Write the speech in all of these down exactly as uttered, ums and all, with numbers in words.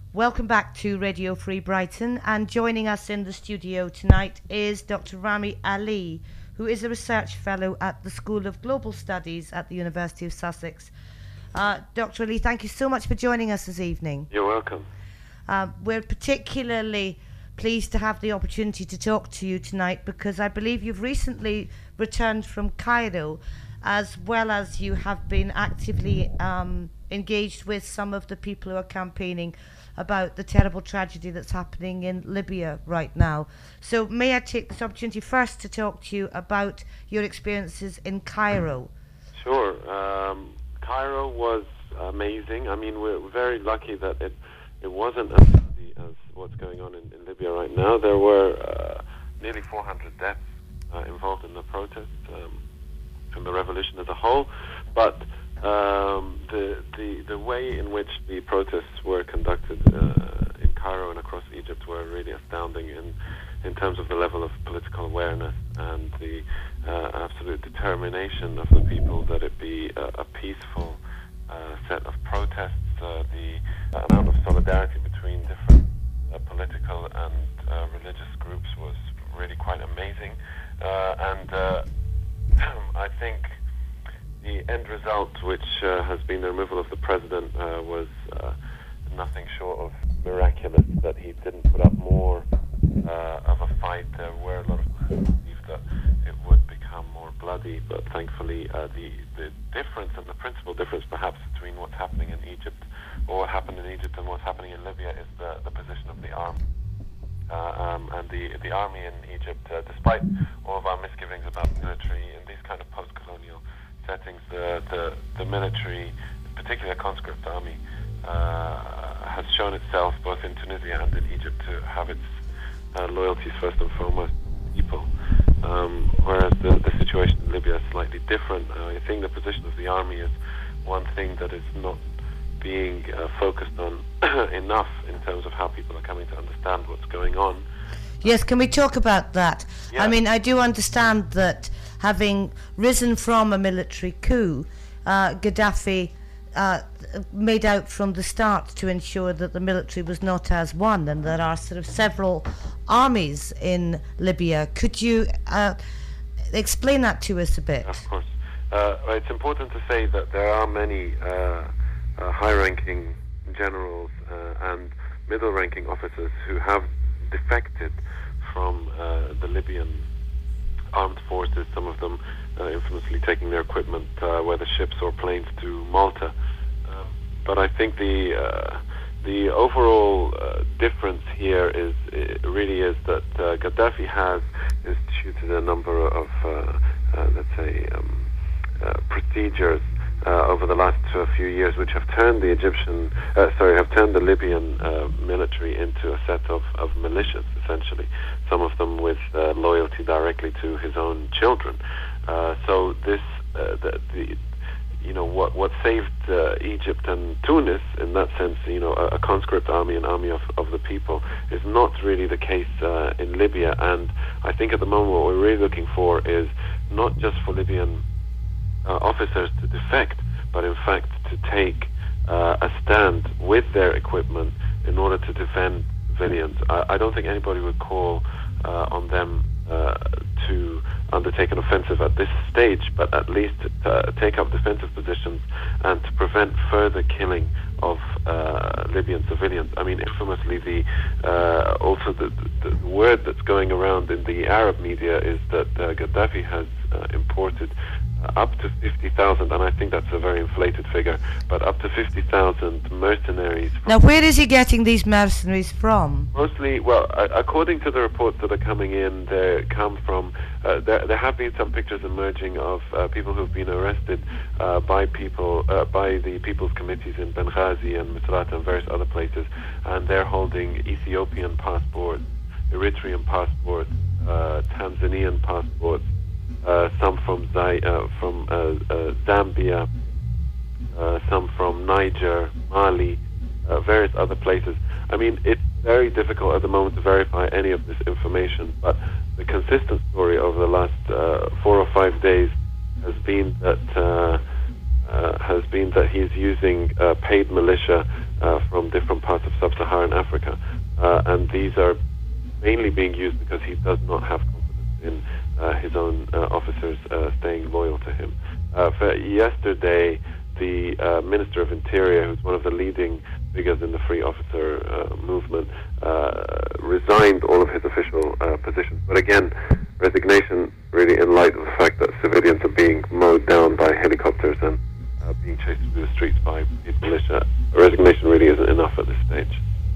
Welcome back to Radio Free Brighton, and joining us in the studio tonight is Doctor Rami Ali, who is a research fellow at the School of Global Studies at the University of Sussex. Uh, Doctor Ali, thank you so much for joining us this evening. You're welcome. Uh, we're particularly pleased to have the opportunity to talk to you tonight because I believe you've recently returned from Cairo, as well as you have been actively um, engaged with some of the people who are campaigning about the terrible tragedy that's happening in Libya right now. So may I take this opportunity first to talk to you about your experiences in Cairo? Sure. Um, Cairo was amazing. I mean, we're very lucky that it, it wasn't as easy as what's going on in, in Libya right now. There were uh, nearly four hundred deaths uh, involved in the protests um, from the revolution as a whole, but Um, the, the the way in which the protests were conducted uh, in Cairo and across Egypt were really astounding in in terms of the level of political awareness and the uh, absolute determination of the people that it be a, a peaceful uh, set of protests. Uh, the amount of solidarity between different uh, political and uh, religious groups was really quite amazing, uh, and uh, I think the end result, which uh, has been the removal of the president, uh, was uh, nothing short of miraculous. That he didn't put up more uh, of a fight. There were a lot of people who believed that it would become more bloody, but thankfully uh, the, the difference and the principal difference perhaps between what's happening in Egypt, or what happened in Egypt and what's happening in Libya, is the, the position of the army. Uh, um, and the the army in Egypt, uh, despite all of our misgivings about the military in these kind of post-colonial settings, the, the the military, particularly a conscript army, uh, has shown itself both in Tunisia and in Egypt to have its uh, loyalties first and foremost people. Um, whereas the, the situation in Libya is slightly different. Uh, I think the position of the army is one thing that is not being uh, focused on enough in terms of how people are coming to understand what's going on. Yes, can we talk about that? Yeah. I mean, I do understand that having risen from a military coup, uh, Gaddafi uh, made out from the start to ensure that the military was not as one, and there are sort of several armies in Libya. Could you uh, explain that to us a bit? Of course. Uh, it's important to say that there are many uh, uh, high-ranking generals uh, and middle-ranking officers who have defected from uh, the Libyan armed forces, some of them uh, infamously taking their equipment, uh, whether ships or planes, to Malta. Um, but I think the uh, the overall uh, difference here is it really is that uh, Gaddafi has instituted a number of, uh, uh, let's say, um, uh, procedures Uh, over the last uh, few years, which have turned the Egyptian, uh, sorry, have turned the Libyan uh, military into a set of, of militias, essentially. Some of them with uh, loyalty directly to his own children. Uh, so this, uh, the, the, you know, what what saved uh, Egypt and Tunis, in that sense, you know, a, a conscript army, an army of, of the people, is not really the case uh, in Libya. And I think at the moment what we're really looking for is not just for Libyan Uh, officers to defect, but in fact to take uh, a stand with their equipment in order to defend civilians. I, I don't think anybody would call uh, on them uh, to undertake an offensive at this stage, but at least to uh, take up defensive positions and to prevent further killing of uh, Libyan civilians. I mean, infamously, the uh, also the, the, the word that's going around in the Arab media is that uh, Gaddafi has uh, imported up to fifty thousand, and I think that's a very inflated figure, but up to fifty thousand mercenaries. Now, where is he getting these mercenaries from? Mostly, well, uh, according to the reports that are coming in, they come from, uh, there, there have been some pictures emerging of uh, people who've been arrested uh, by people, uh, by the People's Committees in Benghazi and Misrata and various other places, and they're holding Ethiopian passports, Eritrean passports, uh, Tanzanian passports, Uh, some from Zai, uh, from uh, uh, Zambia, uh, some from Niger, Mali, uh, various other places. I mean, it's very difficult at the moment to verify any of this information, but the consistent story over the last uh, four or five days has been that uh, uh, has been that he's using uh, paid militia uh, from different parts of sub-Saharan Africa. Uh, and these are mainly being used because he does not have confidence in uh, his own uh, officers uh, staying loyal to him. Uh, for yesterday, the uh, Minister of Interior, who's one of the leading figures in the Free Officer uh, movement, uh, resigned all of his official uh, positions. But again, resignation really in light of the fact that civilians are being mowed down by helicopters and uh, being chased through the streets by militia. Resignation really isn't enough at this stage.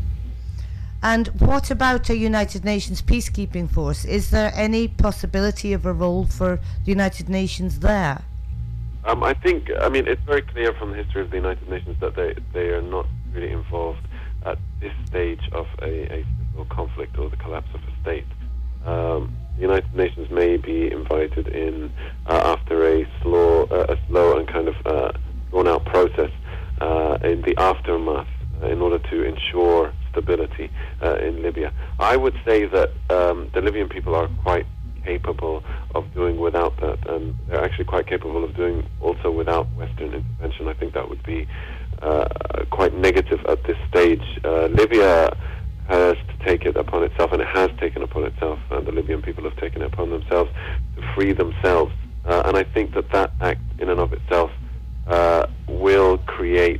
And what about a United Nations peacekeeping force? Is there any possibility of a role for the United Nations there? Um, I think, I mean, it's very clear from the history of the United Nations that they, they are not really involved at this stage of a, a civil conflict or the collapse of a state. Um, the United Nations may be invited in uh, after a slow, uh, a slow and kind of uh, drawn-out process uh, in the aftermath uh, in order to ensure stability uh, in Libya. I would say that um, the Libyan people are quite capable of doing without that, and they're actually quite capable of doing also without Western intervention. I think that would be uh, quite negative at this stage. Uh, Libya has to take it upon itself, and it has taken upon itself, and the Libyan people have taken it upon themselves to free themselves. Uh, and I think that that act in and of itself uh, will create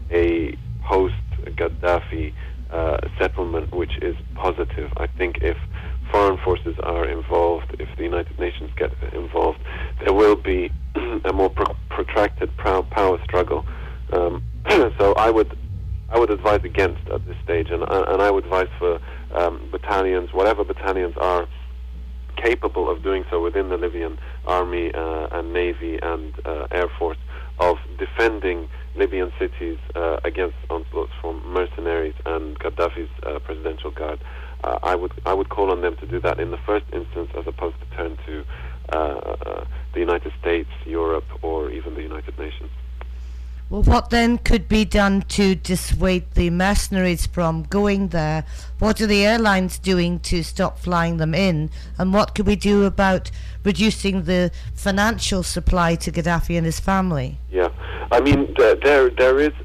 a post-Gaddafi uh, settlement which is positive. I think if foreign forces are involved, if the United Nations get involved, there will be a more pro- protracted power struggle. Um, so I would I would advise against at this stage, and, and I would advise for um, battalions, whatever battalions are capable of doing so within the Libyan army uh, and navy and uh, air force, of defending Libyan cities uh, against onslaughts from mercenaries and Gaddafi's uh, presidential guard. Uh, I would I would call on them to do that in the first instance, as opposed to turn to uh, the United States, Europe, or even the United Nations. Well, what then could be done to dissuade the mercenaries from going there? What are the airlines doing to stop flying them in? And what could we do about reducing the financial supply to Gaddafi and his family? Yeah, I mean, there there is,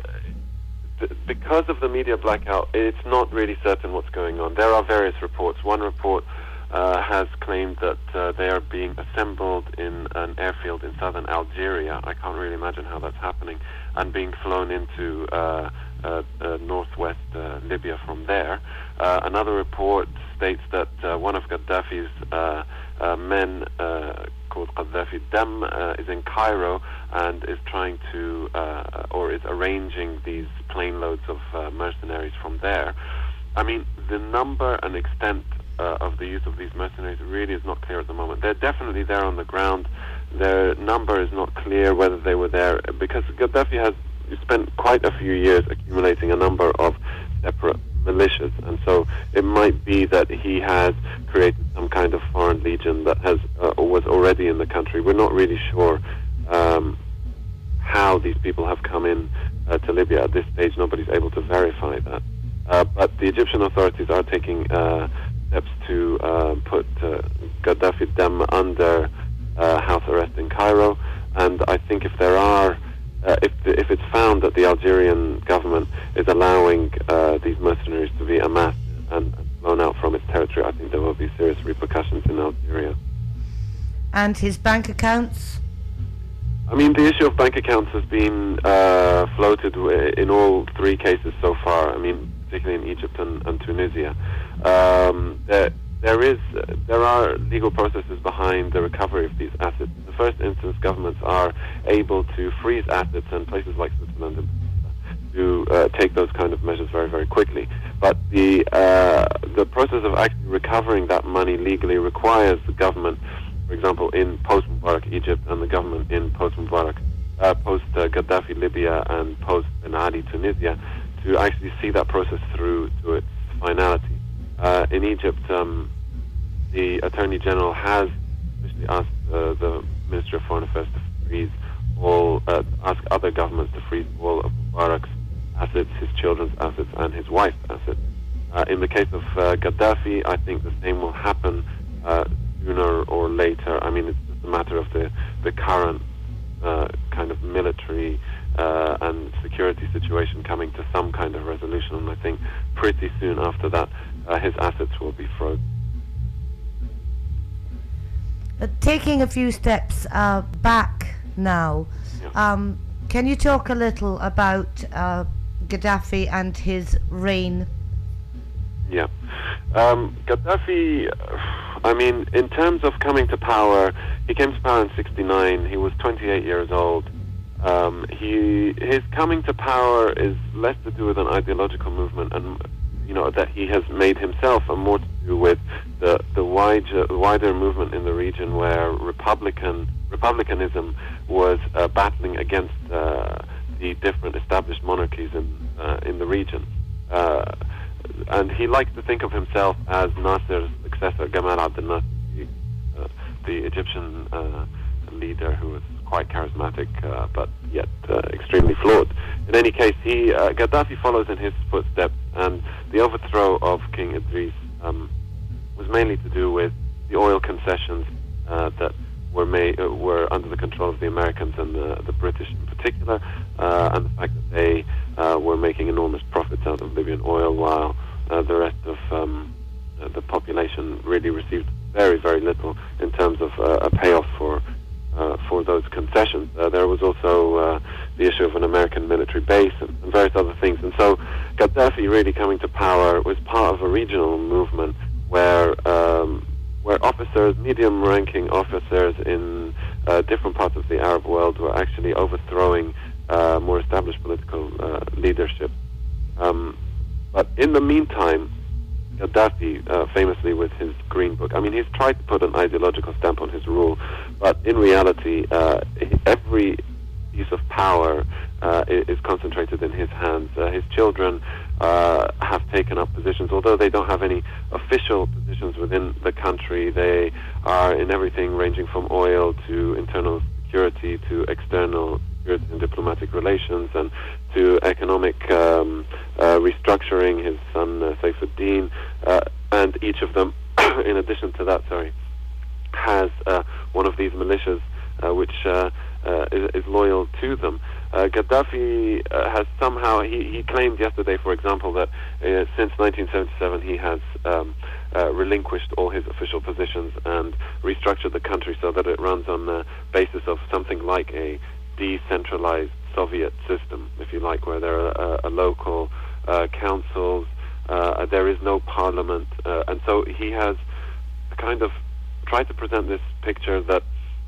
because of the media blackout, it's not really certain what's going on. There are various reports. One report uh, has claimed that uh, they are being assembled in an airfield in southern Algeria. I can't really imagine how that's happening, and being flown into uh, uh, uh, northwest uh, Libya from there. Uh, another report states that uh, one of Gaddafi's uh, uh, men, uh, called Gaddafi Dem, uh, is in Cairo and is trying to, uh, or is arranging these plane loads of uh, mercenaries from there. I mean, the number and extent uh, of the use of these mercenaries really is not clear at the moment. They're definitely there on the ground. Their number is not clear whether they were there, because Gaddafi has spent quite a few years accumulating a number of separate militias, and so it might be that he has created some kind of foreign legion that has uh, was already in the country. We're not really sure um, how these people have come in uh, to Libya at this stage. Nobody's able to verify that. Uh, but the Egyptian authorities are taking uh, steps to uh, put uh, Gaddafi Dem under uh, house arrest in Cairo, and I think if there are Uh, if the, if it's found that the Algerian government is allowing uh, these mercenaries to be amassed and, and blown out from its territory, I think there will be serious repercussions in Algeria. And his bank accounts? I mean, the issue of bank accounts has been uh, floated w- in all three cases so far. I mean, particularly in Egypt and, and Tunisia. Um, there, there is, uh, there are legal processes behind the recovery of these assets. In the first instance, governments are able to freeze assets, and places like Switzerland and to uh, take those kind of measures very, very quickly. But the uh, the process of actually recovering that money legally requires the government, for example, in post-Mubarak Egypt, and the government in post-Mubarak, uh, post-Gaddafi Libya, and post-Ben Ali Tunisia, to actually see that process through to its finality. Uh, in Egypt, um, the Attorney General has officially asked uh, the Ministry of Foreign Affairs to freeze all, uh, ask other governments to freeze all of Mubarak's assets, his children's assets, and his wife's assets. Uh, in the case of uh, Gaddafi, I think the same will happen uh, sooner or later. I mean, it's just a matter of the, the current uh, kind of military uh, and security situation coming to some kind of resolution. And I think pretty soon after that, uh, his assets will be frozen. Uh, taking a few steps uh, back now, Yeah. um, can you talk a little about uh, Gaddafi and his reign? Yeah. Um, Gaddafi, I mean, in terms of coming to power, he came to power in sixty-nine. He was twenty-eight years old. Um, he his coming to power is less to do with an ideological movement, and you know that he has made himself, and more to do with the the wider wider movement in the region where Republican Republicanism was uh, battling against uh, the different established monarchies in uh, in the region. Uh, And he likes to think of himself as Nasser's successor, Gamal Abdel Nasser, uh, the Egyptian uh, leader who was quite charismatic, uh, but yet uh, extremely flawed. In any case, he uh, Gaddafi follows in his footsteps, and the overthrow of King Idris um, was mainly to do with the oil concessions uh, that were made uh, were under the control of the Americans and the, the British in particular, uh, and the fact that they uh, were making enormous profits out of Libyan oil, while uh, the rest of um, uh, the population really received very, very little in terms of uh, a payoff for uh, for those concessions. Uh, there was also uh, the issue of an American military base and, and various other things. And so Gaddafi really coming to power was part of a regional movement where um, where officers, medium-ranking officers in uh, different parts of the Arab world were actually overthrowing uh, more established political uh, leadership. Um, but in the meantime, Gaddafi, uh, famously with his Green Book, I mean, he's tried to put an ideological stamp on his rule, but in reality, uh, every piece of power uh, is concentrated in his hands. Uh, his children uh, have taken up positions, although they don't have any official positions within the country. They are in everything ranging from oil to internal security to external security and diplomatic relations and to economic um, uh, restructuring. His son uh, Saifuddin, uh, and each of them, in addition to that, sorry, has uh, one of these militias uh, which uh, uh, is, is loyal to them. Uh, Gaddafi uh, has somehow, he, he claimed yesterday, for example, that uh, since nineteen seventy-seven he has um, uh, relinquished all his official positions and restructured the country so that it runs on the basis of something like a decentralized Soviet system, if you like, where there are uh, uh, local uh, councils, uh, there is no parliament, uh, and so he has kind of tried to present this picture that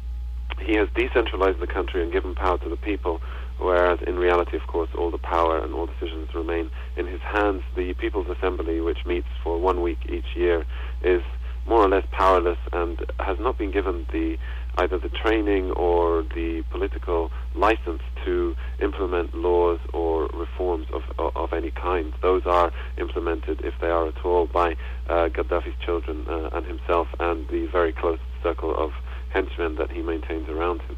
he has decentralized the country and given power to the people, whereas in reality, of course, all the power and all decisions remain in his hands. The People's Assembly, which meets for one week each year, is more or less powerless and has not been given the either the training or the political license to implement laws or reforms of of, of any kind. Those are implemented, if they are at all, by uh, Gaddafi's children uh, and himself and the very close circle of henchmen that he maintains around him.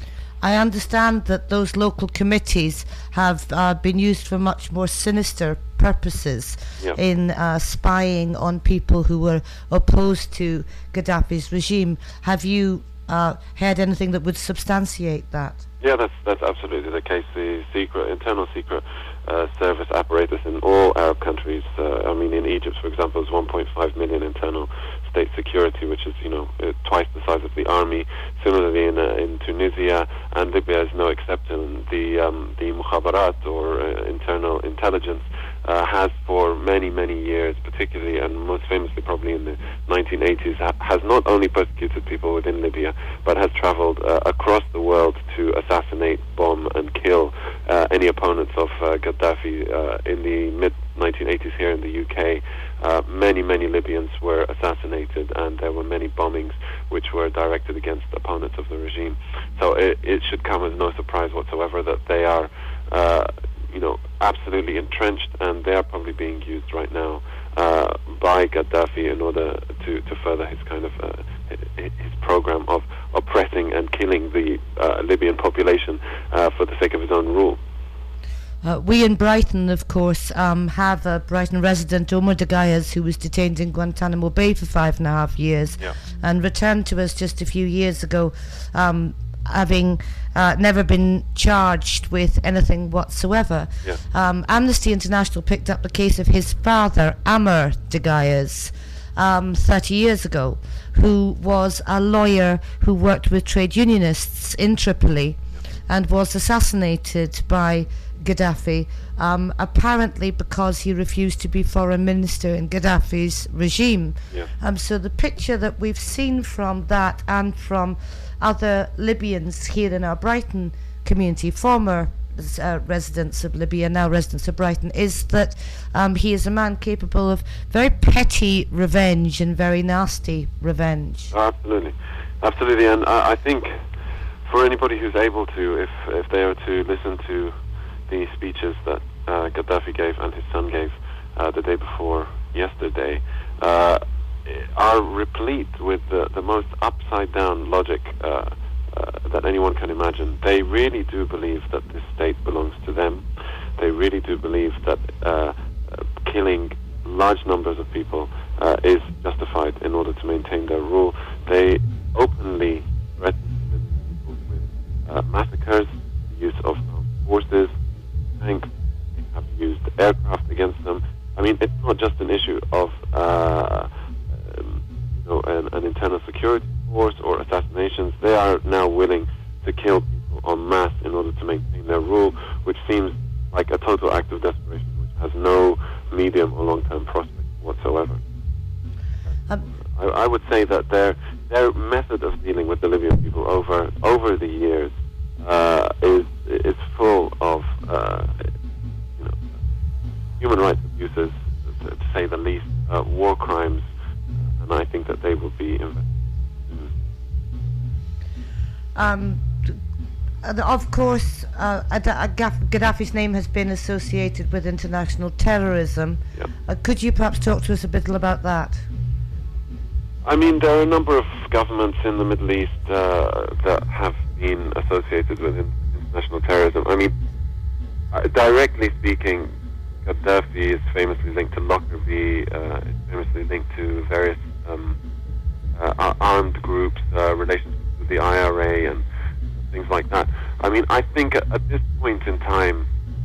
I understand that those local committees have uh, been used for much more sinister purposes, yeah. in uh, spying on people who were opposed to Gaddafi's regime. Have you uh, heard anything that would substantiate that? Yeah, that's that's absolutely the case. The secret, internal secret uh, service apparatus in all Arab countries. Uh, I mean, in Egypt, for example, is one point five million internal state security, which is, you know, uh, twice the size of the army. Similarly, in uh, in Tunisia, and Libya is no exception. The um, the mukhabarat, or uh, internal intelligence, uh, has for many many years, particularly and most famously probably in the nineteen eighties, ha- has not only persecuted people within Libya, but has travelled uh, across the world to assassinate, bomb, and kill uh, any opponents of uh, Gaddafi. Uh, in the mid nineteen eighties here in the U K, uh, many, many Libyans were assassinated, and there were many bombings which were directed against opponents of the regime. So it, it should come as no surprise whatsoever that they are, uh, you know, absolutely entrenched, and they are probably being used right now uh, by Gaddafi in order to, to further his kind of uh, his program of oppressing and killing the uh, Libyan population uh, for the sake of his own rule. Uh, we in Brighton, of course, um, have a Brighton resident, Omar Dagayas, who was detained in Guantanamo Bay for five and a half years, yeah. and returned to us just a few years ago um, having uh, never been charged with anything whatsoever. Yeah. Um, Amnesty International picked up the case of his father, Amr Degayes, um, thirty years ago, who was a lawyer who worked with trade unionists in Tripoli and was assassinated by Gaddafi, um, apparently because he refused to be foreign minister in Gaddafi's regime. Yeah. Um, so the picture that we've seen from that and from other Libyans here in our Brighton community, former uh, residents of Libya, now residents of Brighton, is that um, he is a man capable of very petty revenge and very nasty revenge. Oh, absolutely. Absolutely. And I, I think for anybody who's able to, if, if they are to listen to the speeches that uh, Gaddafi gave and his son gave uh, the day before yesterday, uh, are replete with the, the most upside-down logic uh, uh, that anyone can imagine. They really do believe that this state belongs to them. They really do believe that uh, uh, killing large numbers of people uh, is justified in order to maintain their rule. They openly threaten people with uh, massacres, the use of armed forces, tanks. They have used aircraft against them. I mean, it's not just an issue of uh, um, you know, an, an internal security force or assassinations. They are now willing to kill people en masse in order to maintain their rule, which seems like a total act of desperation, which has no medium or long-term prospect whatsoever. Um, I, I would say that their their method of dealing with the Libyan people over over the years uh, is is full of uh, you know, human rights abuses, to, to say the least, uh, war crimes, and I think that they will be investigated. Um, uh, of course, uh, Gaddafi's name has been associated with international terrorism. Yep. Uh, could you perhaps talk to us a bit about that? I mean, there are a number of governments in the Middle East uh, that have been associated with in- international terrorism. I mean, uh, directly speaking, Gaddafi is famously linked to Lockerbie, uh, is famously linked to various um, uh, armed groups, uh, relations with the I R A and things like that. I mean, I think at, at this point in time,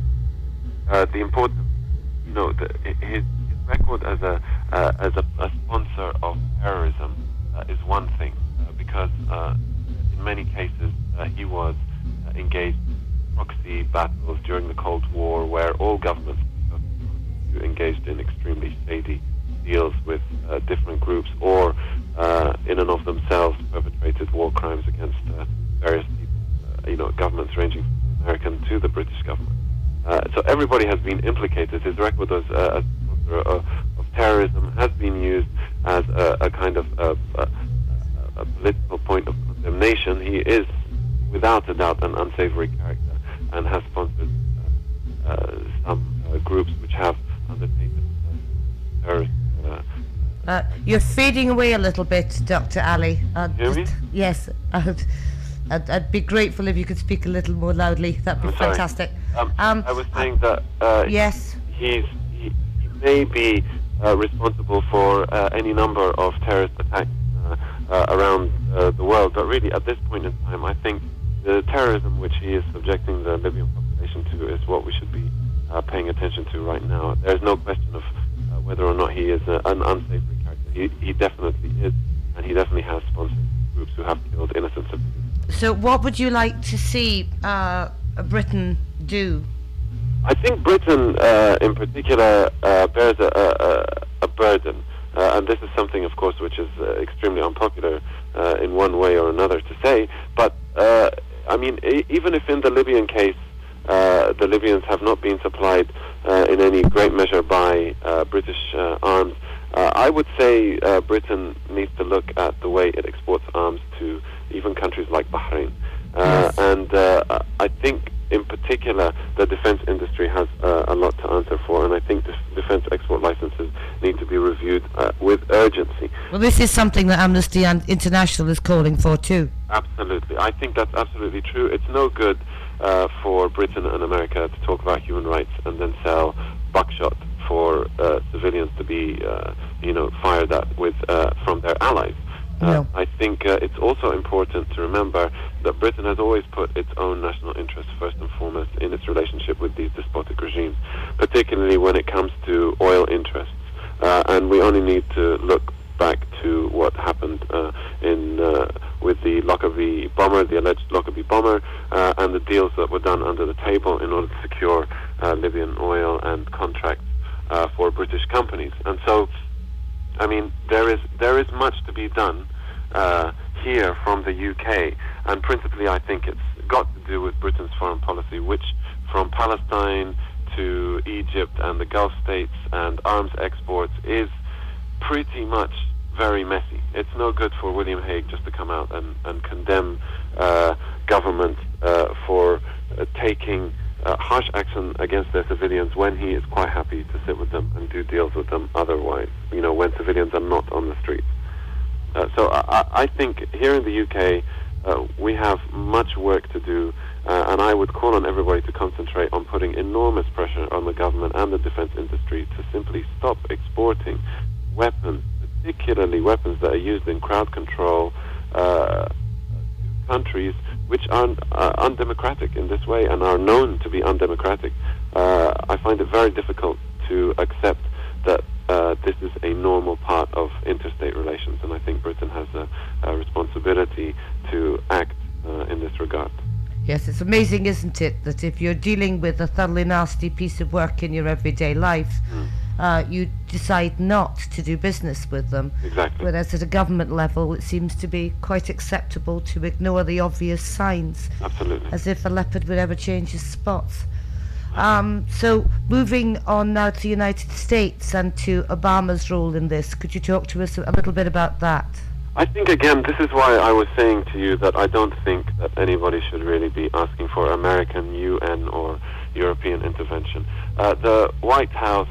uh, the important, you know, the, his, his record as a uh, as a, a sponsor of terrorism uh, is one thing, uh, because uh, in many cases uh, he was uh, engaged in proxy battles during the Cold War, where all governments engaged in extremely shady deals with uh, different groups, or uh, in and of themselves perpetrated war crimes against uh, various people, uh, you know, governments ranging from the American to the British government. Uh, so everybody has been implicated. His record as, uh, as a of, of terrorism has been used as a, a kind of a, a, a political point of condemnation. He is, without a doubt, an unsavory character, and has sponsored uh, uh, some uh, groups which have undertaken uh, terrorist. Uh, Uh, you're fading away a little bit, Doctor Ali. Uh, Hear me? just- Yes, I'd, I'd, I'd be grateful if you could speak a little more loudly. That'd be I'm sorry. fantastic. Um, Um, I was saying that uh, Yes. he's, he, he may be uh, responsible for uh, any number of terrorist attacks uh, uh, around uh, the world, but really at this point in time, I think the terrorism which he is subjecting the Libyan population to is what we should be uh, paying attention to right now. There's no question of uh, whether or not he is uh, an unsavory character. He, he definitely is, and he definitely has sponsored groups who have killed innocent civilians. So what would you like to see uh, Britain do? I think Britain, uh, in particular, uh, bears a, a, a burden, uh, and this is something, of course, which is uh, extremely unpopular uh, in one way or another to say. But uh, I mean, e- even if in the Libyan case, uh, the Libyans have not been supplied uh, in any great measure by uh, British uh, arms, uh, I would say uh, Britain needs to look at the way it exports arms to even countries like Bahrain, uh, Yes. and uh, I think. In particular, the defense industry has uh, a lot to answer for, and I think def- defense export licenses need to be reviewed uh, with urgency. Well, this is something that Amnesty International is calling for too. Absolutely. I think that's absolutely true. It's no good uh, for Britain and America to talk about human rights and then sell buckshot for uh, civilians to be, uh, you know, fired at with uh, from their allies. Uh, No. I think uh, it's also important to remember that Britain has always put its own national interests first and foremost in its relationship with these despotic regimes, particularly when it comes to oil interests. Uh, and we only need to look back to what happened uh, in uh, with the Lockerbie bomber, the alleged Lockerbie bomber, uh, and the deals that were done under the table in order to secure uh, Libyan oil and contracts uh, for British companies. And so, I mean, there is there is much to be done uh, here from the U K, and principally I think it's got to do with Britain's foreign policy, which from Palestine to Egypt and the Gulf states and arms exports is pretty much very messy. It's no good for William Hague just to come out and, and condemn uh, government uh, for uh, taking uh, harsh action against their civilians when he is quite happy to sit with them and do deals with them otherwise, you know, when civilians are not on the streets. Uh, so I, I think here in the U K uh, we have much work to do, uh, and I would call on everybody to concentrate on putting enormous pressure on the government and the defense industry to simply stop exporting weapons, particularly weapons that are used in crowd control, uh, countries which are uh, undemocratic in this way and are known to be undemocratic. Uh, I find it very difficult to accept that uh, this is a normal part of interstate relations, and I think Britain has a, a responsibility to act uh, in this regard. Yes, it's amazing, isn't it, that if you're dealing with a thoroughly nasty piece of work in your everyday life, mm. uh, you decide not to do business with them. Exactly. Whereas at a government level, it seems to be quite acceptable to ignore the obvious signs. Absolutely. As if a leopard would ever change his spots. Um, so, moving on now to the United States and to Obama's role in this, could you talk to us a little bit about that? I think, again, this is why I was saying to you that I don't think that anybody should really be asking for American, U N, or European intervention. Uh, the White House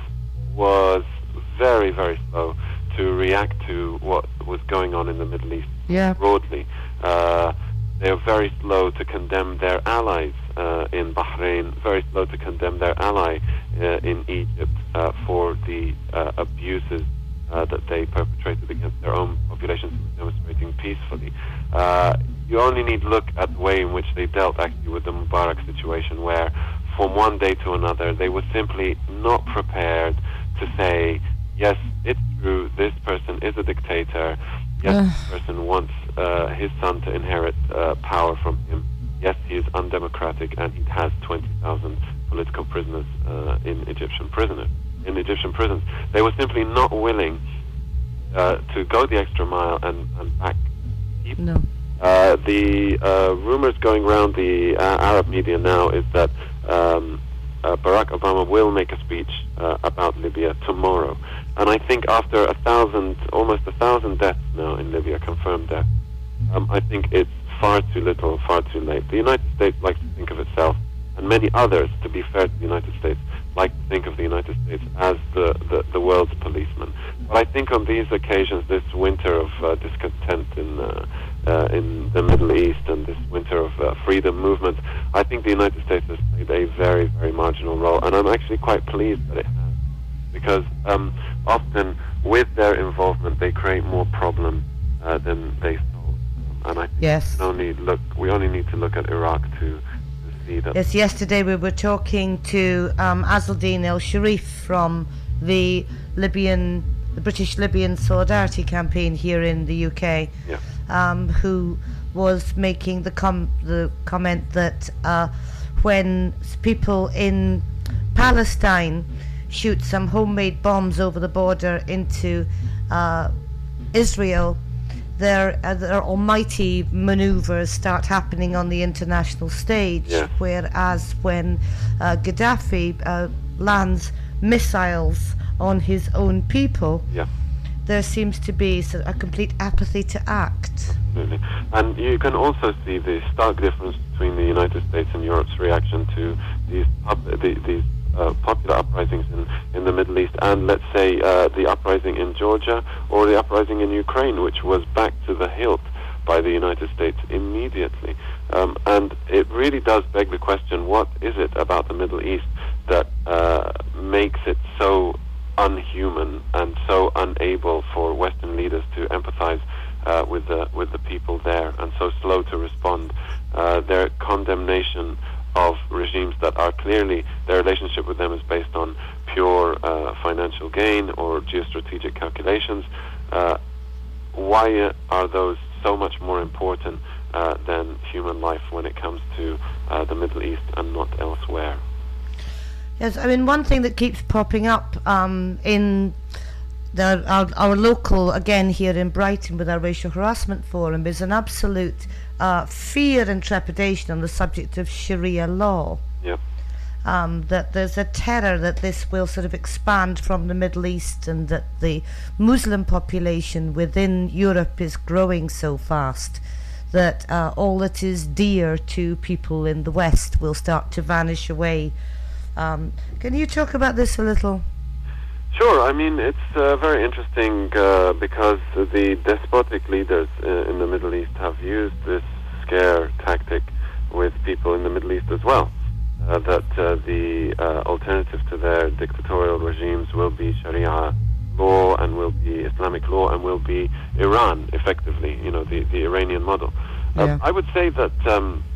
was very, very slow to react to what was going on in the Middle East yeah. broadly. Uh, they're very slow to condemn their allies uh, in Bahrain, very slow to condemn their ally uh, in Egypt uh, for the uh, abuses Uh, that they perpetrated against their own populations, demonstrating peacefully. Uh, you only need to look at the way in which they dealt actually with the Mubarak situation, where from one day to another they were simply not prepared to say, yes, it's true, this person is a dictator, yes, uh. this person wants uh, his son to inherit uh, power from him, yes, he is undemocratic, and he has twenty thousand political prisoners uh, in Egyptian prisoners. in Egyptian prisons. They were simply not willing uh, to go the extra mile and, and back people. No. Uh, the uh, rumors going around the uh, Arab media now is that um, uh, Barack Obama will make a speech uh, about Libya tomorrow. And I think after a thousand, almost a thousand deaths now in Libya, confirmed deaths, um, I think it's far too little, far too late. The United States likes to think of itself, and many others, to be fair to the United States, like to think of the United States as the, the, the world's policeman. But I think on these occasions, this winter of uh, discontent in uh, uh, in the Middle East and this winter of uh, freedom movement, I think the United States has played a very, very marginal role, and I'm actually quite pleased that it has, because um, often with their involvement, they create more problems uh, than they solve. And I think yes. we only look, we only need to look at Iraq to. Yes, yesterday we were talking to um, Azzeldine El Sharif from the Libyan, the British Libyan Solidarity Campaign here in the U K, yeah. um, who was making the com the comment that uh, when people in Palestine shoot some homemade bombs over the border into uh, Israel, Their, uh, their almighty manoeuvres start happening on the international stage, yeah. whereas when uh, Gaddafi uh, lands missiles on his own people, yeah. there seems to be a complete apathy to act. Absolutely. And you can also see the stark difference between the United States and Europe's reaction to these, pub the, these Uh, popular uprisings in, in the Middle East, and let's say uh, the uprising in Georgia or the uprising in Ukraine, which was backed to the hilt by the United States immediately. Um, and it really does beg the question, what is it about the Middle East that uh, makes it so unhuman and so unable for Western leaders to empathize uh, with the with the people there, and so slow to respond. Uh, their condemnation of regimes that are clearly, their relationship with them is based on pure uh, financial gain or geostrategic calculations. Uh, why are those so much more important uh, than human life when it comes to uh, the Middle East and not elsewhere? Yes, I mean, one thing that keeps popping up um, in the, our, our local, again here in Brighton with our racial harassment forum, is an absolute uh, fear and trepidation on the subject of Sharia law. Yep. Um, that there's a terror that this will sort of expand from the Middle East, and that the Muslim population within Europe is growing so fast that uh, all that is dear to people in the West will start to vanish away. Um, can you talk about this a little? Sure. I mean, it's uh, very interesting uh, because the despotic leaders uh, in the Middle East have used this scare tactic with people in the Middle East as well. Uh, that uh, the uh, alternative to their dictatorial regimes will be Sharia law and will be Islamic law and will be Iran, effectively, you know, the, the Iranian model. Uh, Yeah. I would say that um,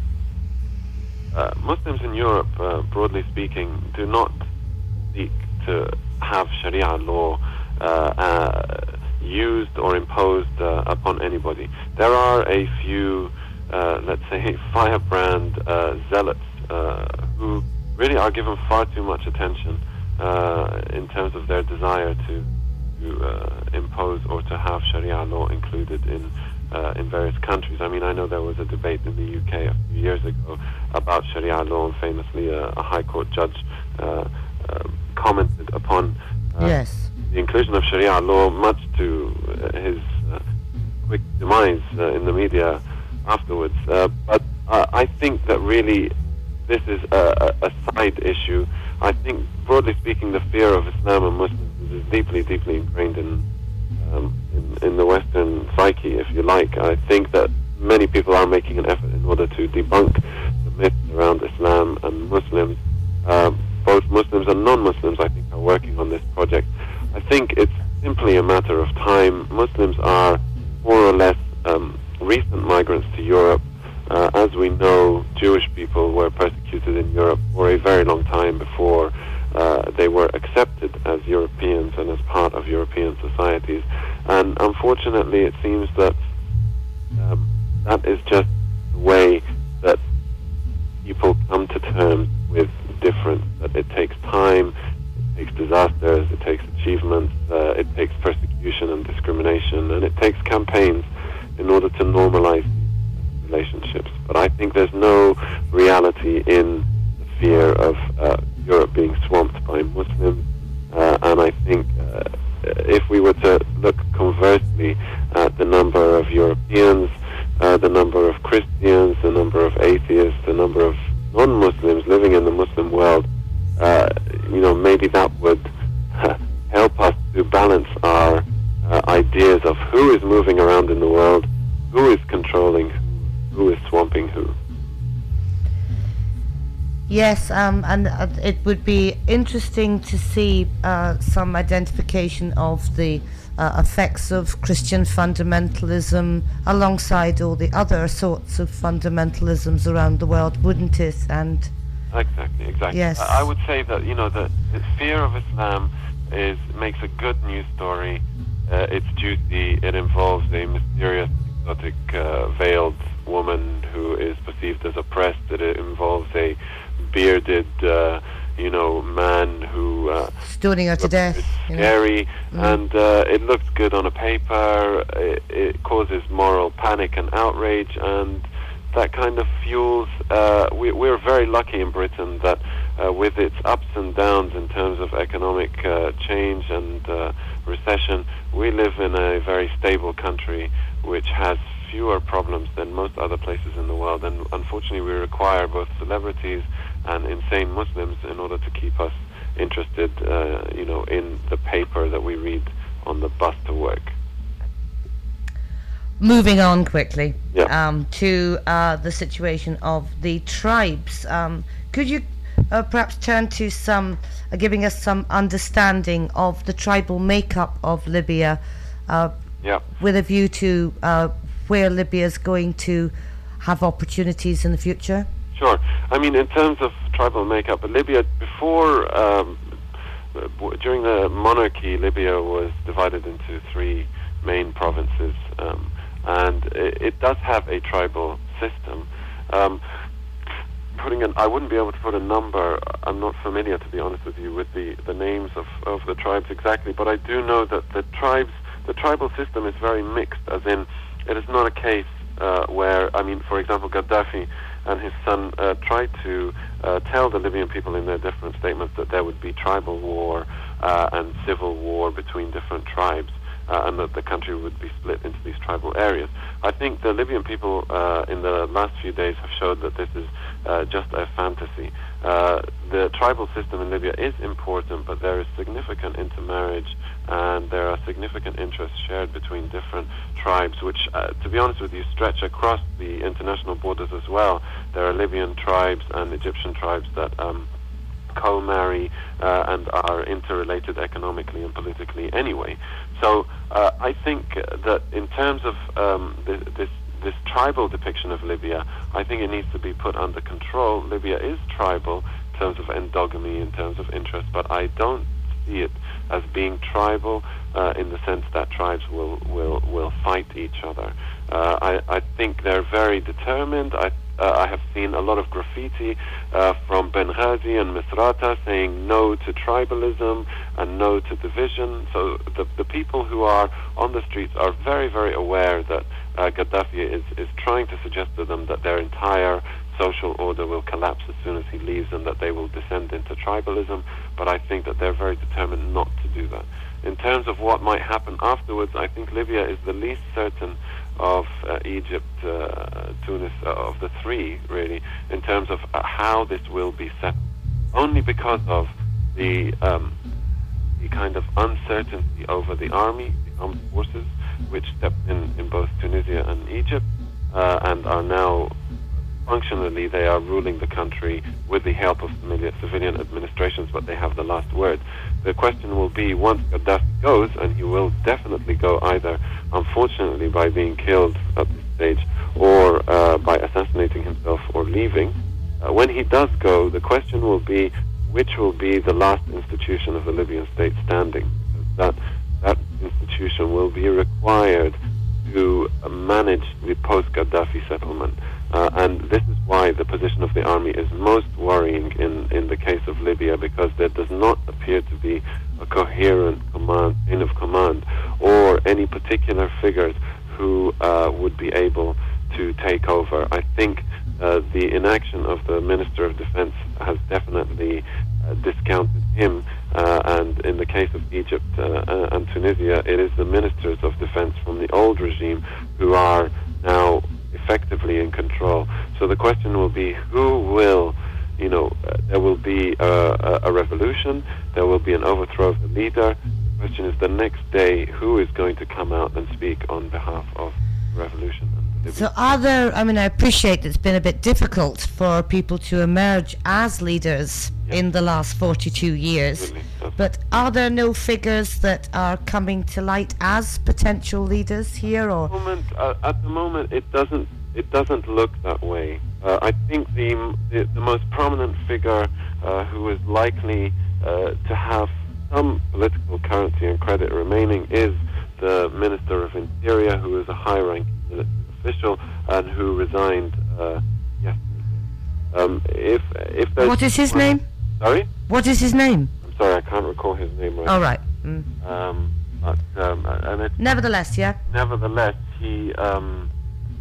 uh, Muslims in Europe, uh, broadly speaking, do not seek to have Sharia law uh, uh, used or imposed uh, upon anybody. There are a few, uh, let's say, firebrand uh, zealots uh, who really are given far too much attention uh, in terms of their desire to, to uh, impose or to have Sharia law included in uh, in various countries. I mean, I know there was a debate in the U K a few years ago about Sharia law, and famously a, a High Court judge uh, uh, commented upon uh, Yes. the inclusion of Sharia law, much to uh, his uh, quick demise uh, in the media afterwards. Uh, but uh, I think that really this is a, a side issue. I think, broadly speaking, the fear of Islam and Muslims is deeply, deeply ingrained in, um, in in the Western psyche, if you like. I think that many people are making an effort in order to debunk the myths around Islam and Muslims. Uh, both Muslims and non-Muslims, I think, are working on this project. I think it's simply a matter of time. Muslims are more or less um, recent migrants to Europe. Uh, as we know, Jewish people were persecuted in Europe for a very long time before uh, they were accepted as Europeans and as part of European societies. And unfortunately, it seems that um, that is just the way that people come to terms with difference, that it takes time, it takes disasters, it takes achievements, uh, it takes persecution and discrimination, and it takes campaigns in order to normalize relationships. But I think there's no reality in the fear of uh, Europe being swamped by Muslims, uh, and I think uh, if we were to look conversely at the number of Europeans, uh, the number of Christians, the number of atheists, the number of non-Muslims living in the Muslim world, uh, you know, maybe that would help us to balance our uh, ideas of who is moving around in the world, who is controlling who is swamping who. Yes, um, and uh, it would be interesting to see uh, some identification of the uh, effects of Christian fundamentalism alongside all the other sorts of fundamentalisms around the world, wouldn't it? And exactly, exactly. Yes. I would say that, you know, the, the fear of Islam is makes a good news story. Uh, it's juicy. It involves a mysterious, exotic, uh, veiled woman who is perceived as oppressed. It involves a bearded, uh, you know, man who uh, stoning her to death. is you know. scary, Mm. and uh, it looks good on a paper. It, it causes moral panic and outrage, and that kind of fuels. Uh, we, we're very lucky in Britain that, uh, with its ups and downs in terms of economic uh, change and uh, recession, we live in a very stable country which has fewer problems than most other places in the world, and unfortunately we require both celebrities and insane Muslims in order to keep us interested, uh, you know, in the paper that we read on the bus to work. Moving on quickly Yeah. um, to uh, the situation of the tribes. Um, could you uh, perhaps turn to some, uh, giving us some understanding of the tribal makeup of Libya? Uh, Yeah. with a view to uh, where Libya is going to have opportunities in the future? Sure. I mean, in terms of tribal makeup, Libya, before, um, during the monarchy, Libya was divided into three main provinces, um, and it, it does have a tribal system. Um, putting an, I wouldn't be able to put a number. I'm not familiar, to be honest with you, with the, the names of, of the tribes exactly, but I do know that the tribes, the tribal system is very mixed, as in, it is not a case uh, where, I mean, for example, Gaddafi and his son uh, tried to uh, tell the Libyan people in their different statements that there would be tribal war uh, and civil war between different tribes, uh, and that the country would be split into these tribal areas. I think the Libyan people uh, in the last few days have showed that this is uh, just a fantasy. Uh, the tribal system in Libya is important, but there is significant intermarriage, and there are significant interests shared between different tribes, which, uh, to be honest with you, stretch across the international borders as well. There are Libyan tribes and Egyptian tribes that um, co-marry uh, and are interrelated economically and politically anyway. So uh, I think that in terms of um, this, this this tribal depiction of Libya, I think it needs to be put under control. Libya is tribal in terms of endogamy, in terms of interest, but I don't see it as being tribal uh, in the sense that tribes will will, will fight each other. Uh, I, I think they're very determined. I uh, I have seen a lot of graffiti uh, from Benghazi and Misrata saying no to tribalism and no to division. So the the people who are on the streets are very, very aware that uh, Gaddafi is, is trying to suggest to them that their entire social order will collapse as soon as he leaves and that they will descend into tribalism. But I think that they're very determined not to do that. In terms of what might happen afterwards, I think Libya is the least certain of uh, Egypt, uh, Tunis, uh, of the three, really, in terms of uh, how this will be set. Only because of the um, the kind of uncertainty over the army, the armed forces, which stepped in in both Tunisia and Egypt, uh, and are now functionally, they are ruling the country with the help of civilian administrations, but they have the last word. The question will be, once Gaddafi goes, and he will definitely go either, unfortunately, by being killed at this stage, or uh, by assassinating himself or leaving. Uh, when he does go, the question will be, which will be the last institution of the Libyan state standing? That, that institution will be required to uh, manage the post-Gaddafi settlement. Uh, and this is why the position of the army is most worrying in, in the case of Libya, because there does not appear to be a coherent command, chain of command, or any particular figures who uh, would be able to take over. I think uh, the inaction of the Minister of Defense has definitely uh, discounted him, uh, and in the case of Egypt uh, and Tunisia, it is the Ministers of Defense from the old regime who are now effectively in control. So the question will be, who will, you know, uh, there will be a, a, a revolution, there will be an overthrow of the leader. The question is, the next day, who is going to come out and speak on behalf of the revolution? So are there, I mean, I appreciate it's been a bit difficult for people to emerge as leaders yeah. in the last forty-two years, Absolutely. Absolutely. But are there no figures that are coming to light as potential leaders here? Or At the moment, uh, at the moment it doesn't it doesn't look that way. Uh, I think the, the the most prominent figure uh, who is likely uh, to have some political currency and credit remaining is the Minister of Interior, who is a high-ranking military official and who resigned uh, yesterday. Um, if if there's what is his one, name? Sorry? What is his name? I'm sorry, I can't recall his name right. All right. Mm. Um, but um, and it's Nevertheless, yeah. nevertheless, he um,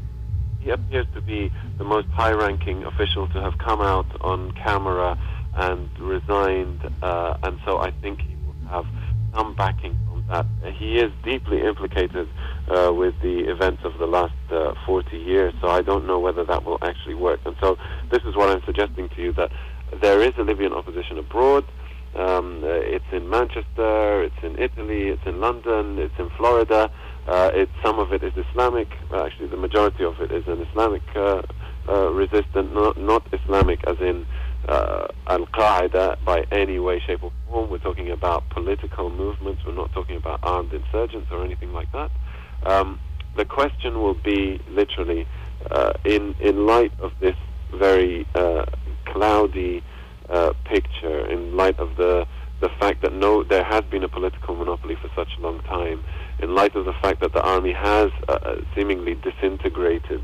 he appears to be the most high-ranking official to have come out on camera and resigned, uh, and so I think he will have some backing from that. He is deeply implicated uh, with the events of the last uh, forty years, so I don't know whether that will actually work. And so this is what I'm suggesting to you, that there is a Libyan opposition abroad. Um, uh, it's in Manchester, it's in Italy, it's in London, it's in Florida. Uh, it's, some of it is Islamic. Uh, actually, the majority of it is an Islamic uh, uh, resistant, not, not Islamic as in uh, Al-Qaeda by any way, shape or form. We're talking about political movements. We're not talking about armed insurgents or anything like that. Um, the question will be literally, uh, in in light of this very uh, cloudy uh, picture, in light of the the fact that no, there has been a political monopoly for such a long time, in light of the fact that the army has uh, seemingly disintegrated,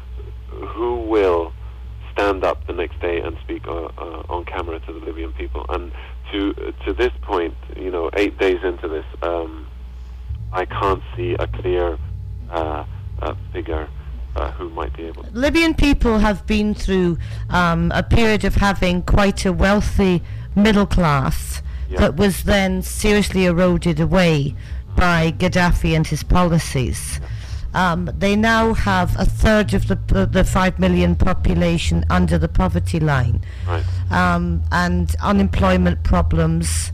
who will stand up the next day and speak uh, uh, on camera to the Libyan people? And to to this point, you know, eight days into this, um, I can't see a clear uh, uh, figure uh, who might be able to. Libyan people have been through um, a period of having quite a wealthy middle class Yeah. that was then seriously eroded away by Gaddafi and his policies. Um, they now have a third of the uh, the five million population under the poverty line, Right. um, and unemployment problems,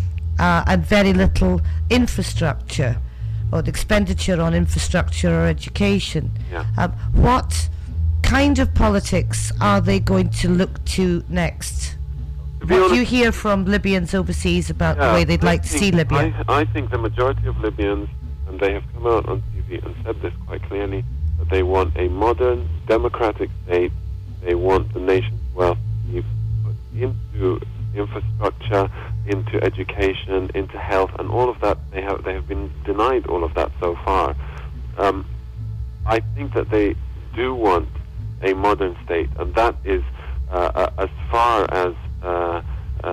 uh, and very little infrastructure or the expenditure on infrastructure or education. Yeah. Um, what kind of politics are they going to look to next? To be What do you honest- hear from Libyans overseas about the Yeah, way they'd I like to think- see Libya? I, I think the majority of Libyans, and they have come out on T V and said this quite clearly, that they want a modern, democratic state. They want the nation's wealth to be put into infrastructure, into education, into health, and all of that. They have they have been denied all of that so far. Um, I think that they do want a modern state, and that is uh, uh, as far as uh,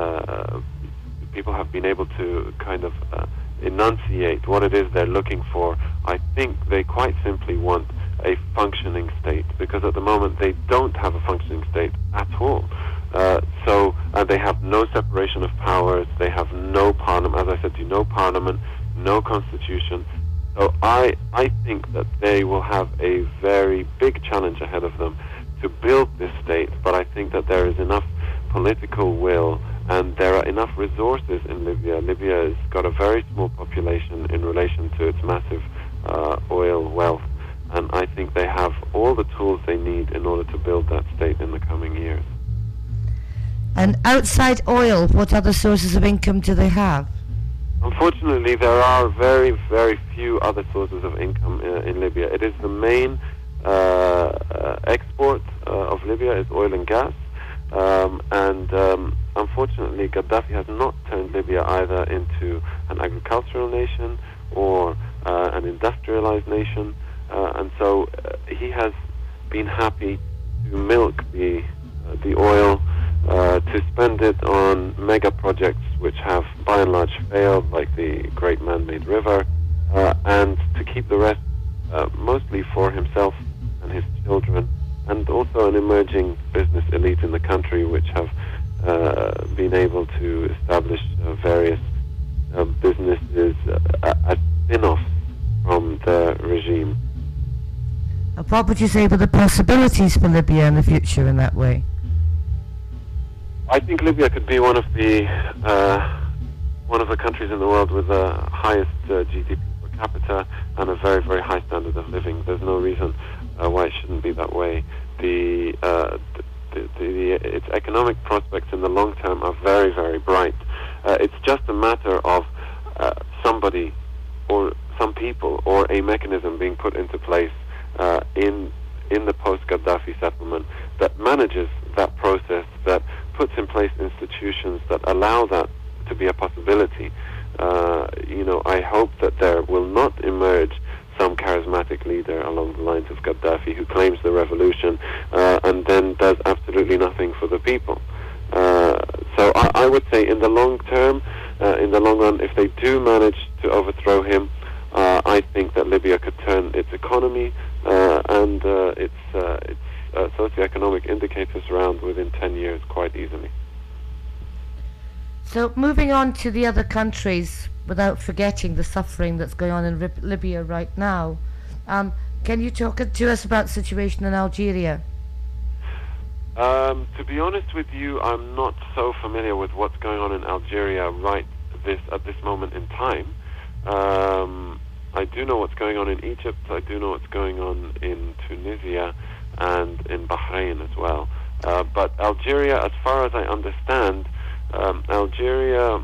uh, people have been able to kind of uh, enunciate what it is they're looking for. I think they quite simply want a functioning state, because at the moment they don't have a functioning state at all. Uh, so uh, they have no separation of powers, they have no parliament, as I said to you, no parliament, no constitution. So I, I think that they will have a very big challenge ahead of them to build this state, but I think that there is enough political will and there are enough resources in Libya. Libya has got a very small population in relation to its massive uh, oil wealth, and I think they have all the tools they need in order to build that state in the coming years. And outside oil, what other sources of income do they have? Unfortunately, there are very, very few other sources of income uh, in Libya. It is the main uh, uh, export uh, of Libya is oil and gas. Um, and um, unfortunately, Gaddafi has not turned Libya either into an agricultural nation or uh, an industrialized nation. Uh, and so uh, he has been happy to milk the, uh, the oil, uh, to spend it on mega projects which have by and large failed, like the Great Man-Made River, uh, and to keep the rest uh, mostly for himself and his children, and also an emerging business elite in the country which have uh, been able to establish uh, various uh, businesses uh, as spin-offs from the regime. Uh, What would you say were the possibilities for Libya in the future in that way? I think Libya could be one of the uh, one of the countries in the world with the highest uh, G D P per capita and a very, very high standard of living. There's no reason uh, why it shouldn't be that way. The, uh, the, the, the its economic prospects in the long term are very, very bright. Uh, it's just a matter of uh, somebody or some people or a mechanism being put into place uh, in in the post-Gaddafi settlement that manages that process, that puts in place institutions that allow that to be a possibility. Uh, you know, I hope that there will not emerge some charismatic leader along the lines of Gaddafi who claims the revolution uh, and then does absolutely nothing for the people. Uh, so I, I would say in the long term, uh, in the long run, if they do manage to overthrow him, uh, I think that Libya could turn its economy uh, and uh, its, uh, its uh, socioeconomic indicators around within ten years quite easily. So moving on to the other countries, without forgetting the suffering that's going on in Rib- Libya right now, um, can you talk to us about the situation in Algeria? Um, to be honest with you, I'm not so familiar with what's going on in Algeria right this at this moment in time. Um, I do know what's going on in Egypt. I do know what's going on in Tunisia and in Bahrain as well. Uh, but Algeria, as far as I understand, um, Algeria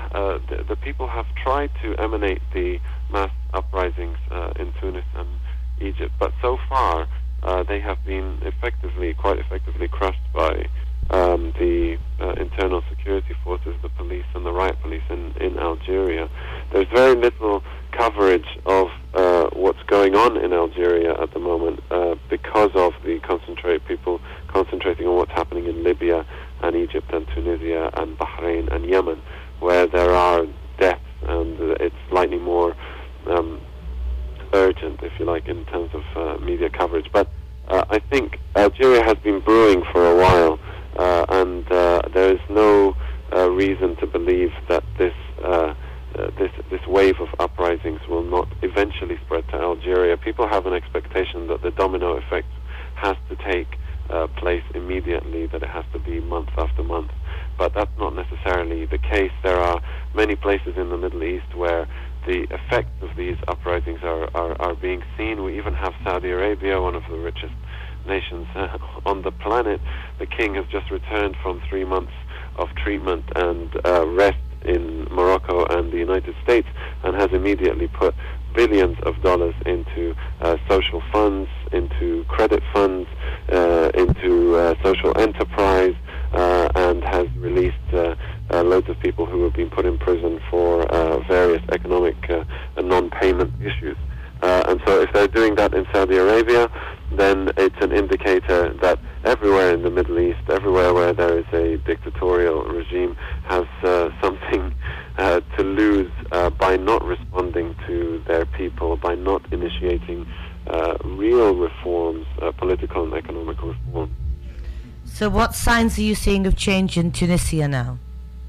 uh, the, the people have tried to emanate the mass uprisings uh, in Tunis and Egypt, but so far uh, they have been effectively, quite effectively crushed by um, the uh, internal security forces, the police and the riot police in, in Algeria. There's very little coverage of uh, what's going on in Algeria at the moment uh, because of the concentrate people concentrating on what's happening in Libya and Egypt and Tunisia and Bahrain and Yemen, where there are deaths and uh, it's slightly more um, urgent, if you like, in terms of uh, media coverage. But uh, I think Algeria has been brewing for a while, uh, and uh, there is no uh, reason to believe that this uh, uh, this this wave of uprisings will not eventually spread to Algeria. People have an expectation that the domino effect has to take uh, place immediately, that it has to be month after month. But that's not necessarily the case. There are many places in the Middle East where the effects of these uprisings are, are, are being seen. We even have Saudi Arabia, one of the richest nations uh, on the planet. The king has just returned from three months of treatment and uh, rest in Morocco and the United States, and has immediately put billions of dollars into uh, social funds, into credit funds, uh, into uh, social enterprise, uh, and has released uh, uh, loads of people who have been put in prison for uh, various economic uh, and non-payment issues. Uh, and so if they're doing that in Saudi Arabia, then it's an indicator that everywhere in the Middle East, everywhere where there is a dictatorial regime, has uh, something uh, to lose uh, by not responding to their people, by not initiating uh, real reforms, uh, political and economic reform. So what signs are you seeing of change in Tunisia now?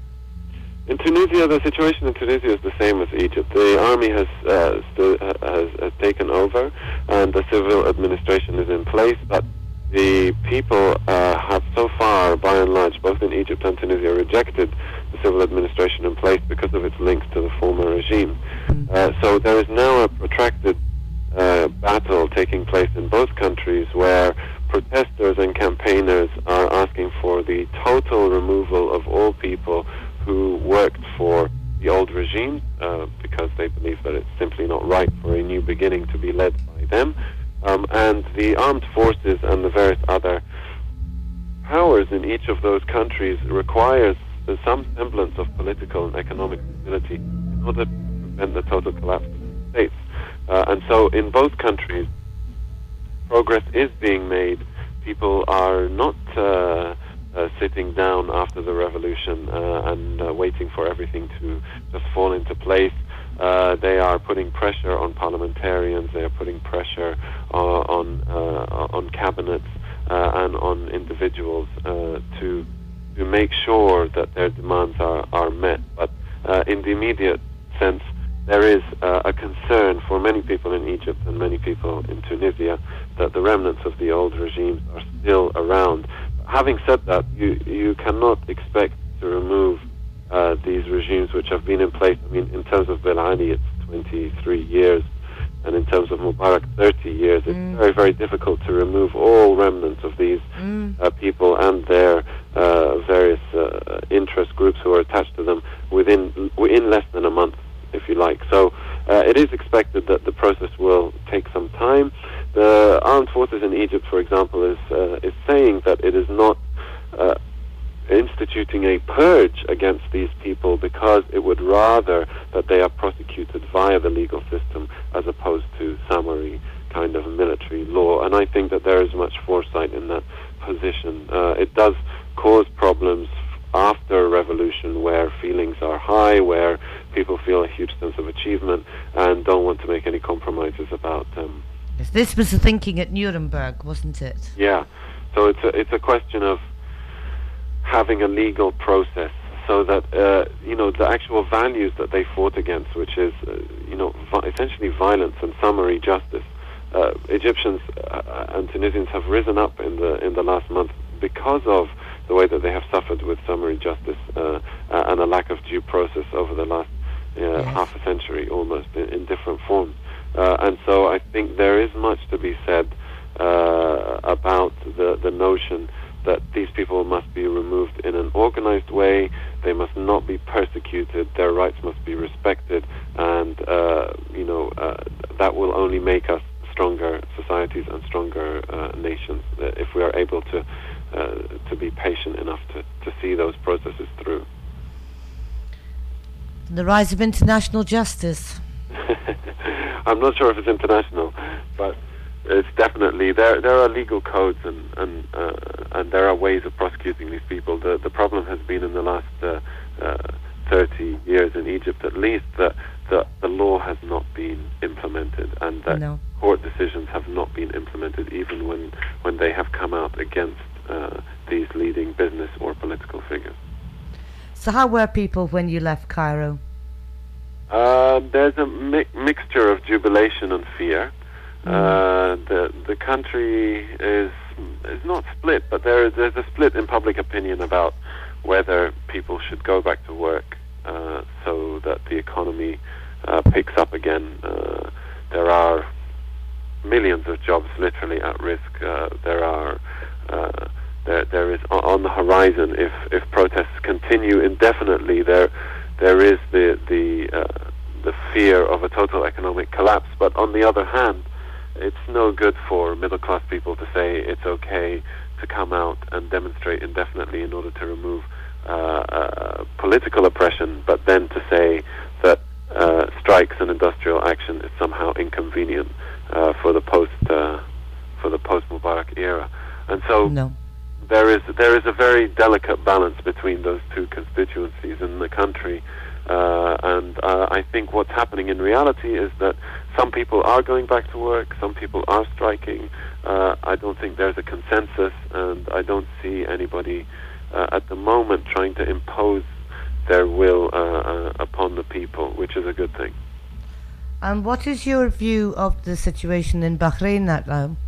In Tunisia, the situation in Tunisia is the same as Egypt. The army has uh, still, uh, has, has taken over, and the civil administration is in place. But the people uh, have so far, by and large, both in Egypt and Tunisia, rejected the civil administration in place because of its links to the former regime. Mm. Uh, so there is now a protracted uh, battle taking place in both countries, where protesters and campaigners are asking for the total removal of all people who worked for the old regime, uh, because they believe that it's simply not right for a new beginning to be led by them. Um, and the armed forces and the various other powers in each of those countries requires some semblance of political and economic stability in order to prevent the total collapse of the states. Uh, and so in both countries, progress is being made. People are not uh, Uh, sitting down after the revolution uh, and uh, waiting for everything to just fall into place. Uh, they are putting pressure on parliamentarians. They are putting pressure uh, on uh, on cabinets uh, and on individuals uh, to to make sure that their demands are are met. But uh, in the immediate sense, there is uh, a concern for many people in Egypt and many people in Tunisia that the remnants of the old regimes are still around. Having said that, you you cannot expect to remove uh, these regimes which have been in place. I mean, in terms of Ben Ali, it's twenty-three years, and in terms of Mubarak, thirty years. It's mm. very, very difficult to remove all remnants of these mm. uh, people and their uh, various uh, interest groups who are attached to them within in less than a month, if you like. So uh, it is expected that the process will take some time. The armed forces in Egypt, for example, is uh, is saying that it is not uh, instituting a purge against these people because it would rather that they are prosecuted via the legal system as opposed to summary kind of military law. And I think that there is much foresight in that position. Uh, it does cause problems after a revolution where feelings are high, where people feel a huge sense of achievement and don't want to make any compromises about them. Um, Yes, this was the thinking at Nuremberg, wasn't it? Yeah. So it's a, it's a question of having a legal process so that, uh, you know, the actual values that they fought against, which is, uh, you know, vi- essentially violence and summary justice. Uh, Egyptians uh, and Tunisians have risen up in the in the last month because of the way that they have suffered with summary justice uh, uh, and a lack of due process over the last uh, yes. half a century almost in, in different forms. Uh, and so I think there is much to be said uh, about the, the notion that these people must be removed in an organized way. They must not be persecuted. Their rights must be respected, and uh, you know uh, that will only make us stronger societies and stronger uh, nations uh, if we are able to uh, to be patient enough to, to see those processes through. The rise of international justice. I'm not sure if it's international, but it's definitely there. There are legal codes and and uh, and there are ways of prosecuting these people. The the problem has been in the last uh, uh, thirty years in Egypt, at least, that the the law has not been implemented, and that No. court decisions have not been implemented, even when when they have come out against uh, these leading business or political figures. So how were people when you left Cairo? Uh, there's a mi- mixture of jubilation and fear. Uh, the the country is is not split, but there is there's a split in public opinion about whether people should go back to work uh, so that the economy uh, picks up again. Uh, there are millions of jobs literally at risk. Uh, there are uh, there there is o- on the horizon, if if protests continue indefinitely, there there is the the uh, the fear of a total economic collapse. But on the other hand, it's no good for middle-class people to say it's okay to come out and demonstrate indefinitely in order to remove uh, uh, political oppression, but then to say that uh, strikes and industrial action is somehow inconvenient uh, for the post uh, for the post-Mubarak era. And so No. there is there is a very delicate balance between those two constituencies in the country. Uh, and uh, I think what's happening in reality is that some people are going back to work, some people are striking. Uh, I don't think there's a consensus, and I don't see anybody uh, at the moment trying to impose their will uh, uh, upon the people, which is a good thing. And what is your view of the situation in Bahrain now?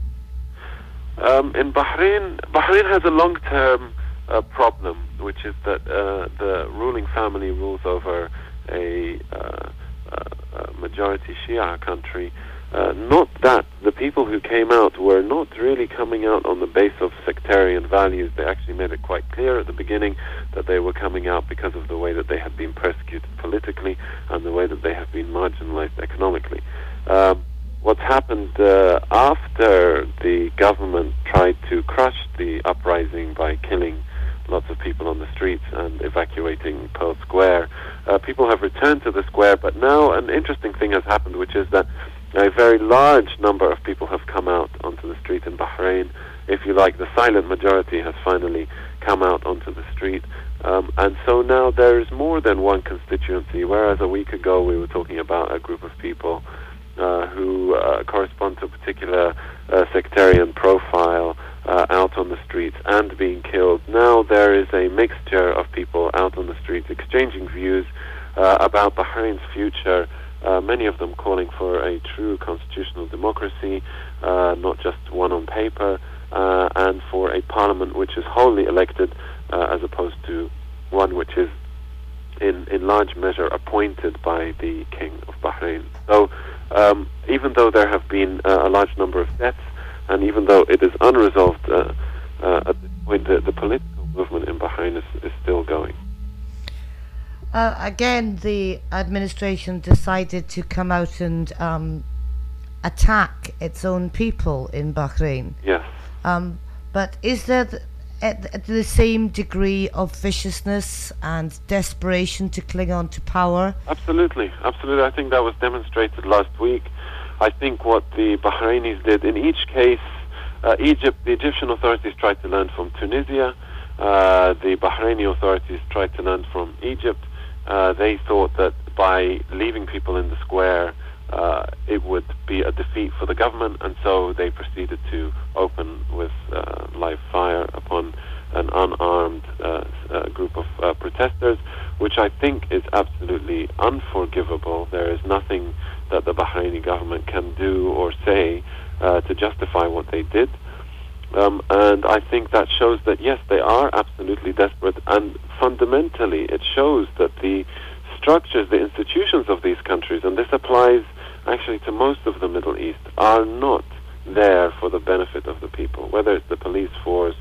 Um, in Bahrain, Bahrain has a long-term uh, problem, which is that uh, the ruling family rules over a, uh, a majority Shia country. Uh, not that the people who came out were not really coming out on the base of sectarian values. They actually made it quite clear at the beginning that they were coming out because of the way that they had been persecuted politically and the way that they have been marginalized economically. Um, what's happened uh, after the government tried to crush the uprising by killing lots of people on the streets and evacuating Pearl Square, uh, people have returned to the square, but now an interesting thing has happened, which is that a very large number of people have come out onto the street in Bahrain. If you like, the silent majority has finally come out onto the street. Um, and so now there is more than one constituency, whereas a week ago we were talking about a group of people uh, who uh, correspond to a particular uh, sectarian profile uh, out on the streets and being killed. Now there is a mixture of people out on the streets exchanging views uh, about Bahrain's future. Uh, many of them calling for a true constitutional democracy, uh, not just one on paper, uh, and for a parliament which is wholly elected, uh, as opposed to one which is in, in large measure appointed by the King of Bahrain. So um, even though there have been uh, a large number of deaths, and even though it is unresolved uh, uh, at this point, the, the political movement in Bahrain is, is still going. Uh, again, the administration decided to come out and um, attack its own people in Bahrain. Yes. Um, but is there th- at, at the same degree of viciousness and desperation to cling on to power? Absolutely, absolutely. I think that was demonstrated last week. I think what the Bahrainis did in each case, uh, Egypt, the Egyptian authorities tried to learn from Tunisia. Uh, the Bahraini authorities tried to learn from Egypt. Uh, they thought that by leaving people in the square, uh, it would be a defeat for the government, and so they proceeded to open with uh, live fire upon an unarmed uh, uh, group of uh, protesters, which I think is absolutely unforgivable. There is nothing that the Bahraini government can do or say uh, to justify what they did. Um, and I think that shows that, yes, they are absolutely desperate, and fundamentally it shows that the structures, the institutions of these countries, and this applies actually to most of the Middle East, are not there for the benefit of the people, whether it's the police force,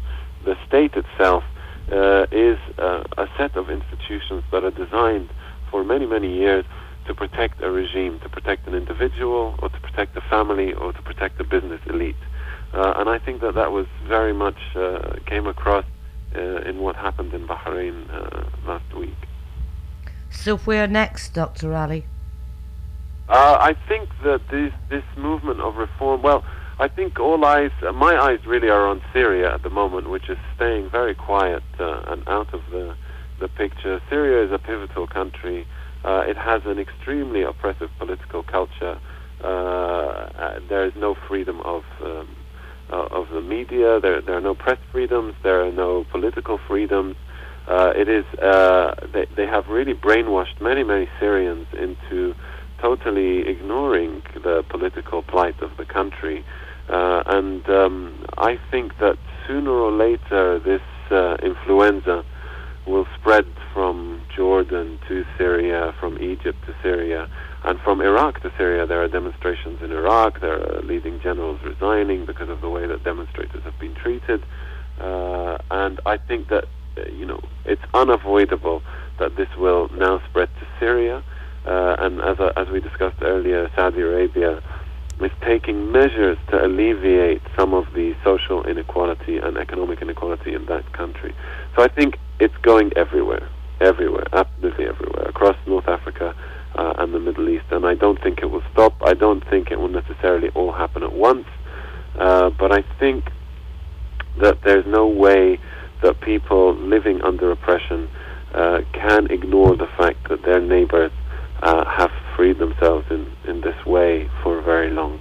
the state itself uh, is uh, a set of institutions that are designed for many, many years to protect a regime, to protect an individual, or to protect a family, or to protect the business elite. Uh, and I think that that was very much uh, came across uh, in what happened in Bahrain uh, last week. So where next, Doctor Ali? Uh, I think that this this movement of reform, well, I think all eyes, uh, my eyes really are on Syria at the moment, which is staying very quiet uh, and out of the, the picture. Syria is a pivotal country. Uh, it has an extremely oppressive political culture. Uh, uh, there is no freedom of um, uh, of the media. There, there are no press freedoms. There are no political freedoms. Uh, it is uh, they, they have really brainwashed many, many Syrians into totally ignoring the political plight of the country. Uh, and um, I think that sooner or later this uh, influenza will spread from Jordan to Syria, from Egypt to Syria, and from Iraq to Syria. There are demonstrations in Iraq. There are leading generals resigning because of the way that demonstrators have been treated. Uh, and I think that, uh, you know, it's unavoidable that this will now spread to Syria. Uh, and as, uh, as we discussed earlier, Saudi Arabia is taking measures to alleviate some of the social inequality and economic inequality in that country. So I think it's going everywhere, everywhere, absolutely everywhere, across North Africa uh, and the Middle East. And I don't think it will stop. I don't think it will necessarily all happen at once. Uh, but I think that there's no way that people living under oppression uh, can ignore the fact that their neighbors uh, have freed themselves in, in this way for very long.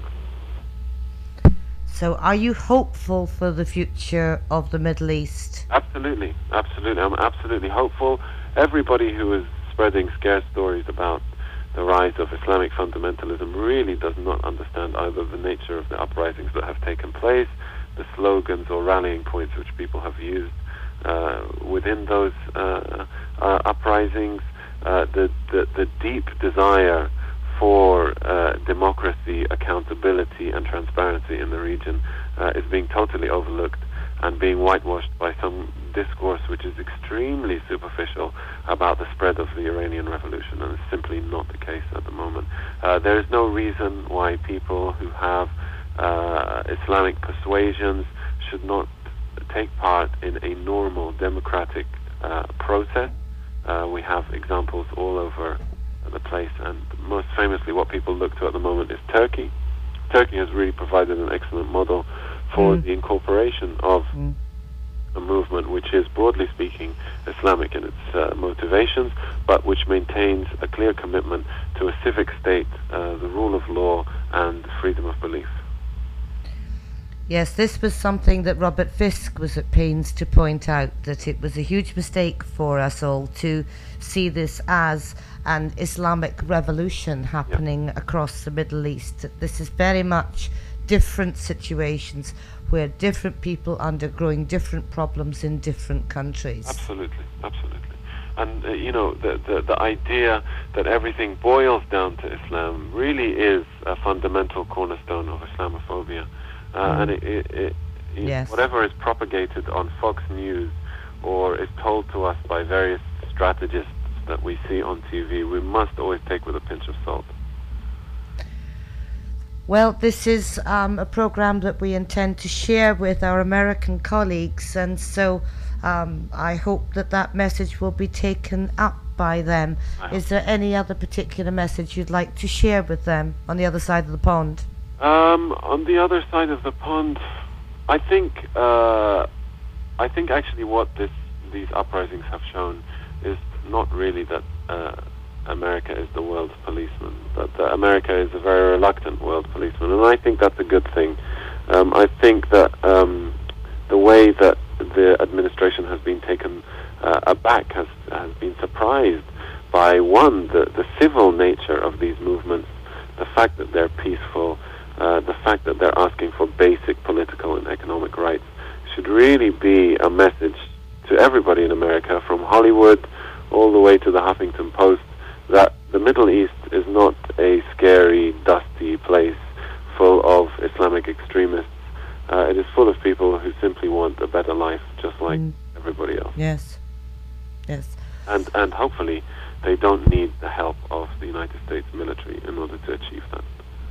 So are you hopeful for the future of the Middle East? Absolutely, absolutely. I'm absolutely hopeful. Everybody who is spreading scare stories about the rise of Islamic fundamentalism really does not understand either the nature of the uprisings that have taken place, the slogans or rallying points which people have used uh, within those uh, uh, uprisings, uh, the, the, the deep desire for uh, democracy, accountability and transparency in the region uh, is being totally overlooked and being whitewashed by some discourse which is extremely superficial about the spread of the Iranian Revolution, and it's simply not the case at the moment. Uh, there is no reason why people who have uh, Islamic persuasions should not take part in a normal democratic uh, process. Uh, we have examples all over the place, and most famously what people look to at the moment is Turkey. Turkey has really provided an excellent model for mm. the incorporation of mm. a movement which is, broadly speaking, Islamic in its uh, motivations, but which maintains a clear commitment to a civic state, uh, the rule of law, and freedom of belief. Yes, this was something that Robert Fisk was at pains to point out, that it was a huge mistake for us all to see this as an Islamic revolution happening yeah. across the Middle East. This is very much different situations where different people are undergoing different problems in different countries. Absolutely, absolutely. And, uh, you know, the, the, the idea that everything boils down to Islam really is a fundamental cornerstone of Islamophobia. Uh, mm. And it, it, it, yes. whatever is propagated on Fox News or is told to us by various strategists that we see on T V, we must always take with a pinch of salt. Well, this is um, a program that we intend to share with our American colleagues, and so um, I hope that that message will be taken up by them. Is there any other particular message you'd like to share with them on the other side of the pond? Um, on the other side of the pond, I think uh, I think actually what this these uprisings have shown is not really that uh, America is the world's policeman, but uh, America is a very reluctant world policeman, and I think that's a good thing. Um, I think that um, the way that the administration has been taken uh, aback, has has been surprised by, one, the, the civil nature of these movements, the fact that they're peaceful, uh, the fact that they're asking for basic political and economic rights, should really be a message to everybody in America, from Hollywood all the way to the Huffington Post, that the Middle East is not a scary, dusty place full of Islamic extremists, Uh, it is full of people who simply want a better life, just like mm. everybody else. Yes, yes. And and hopefully they don't need the help of the United States military in order to achieve that.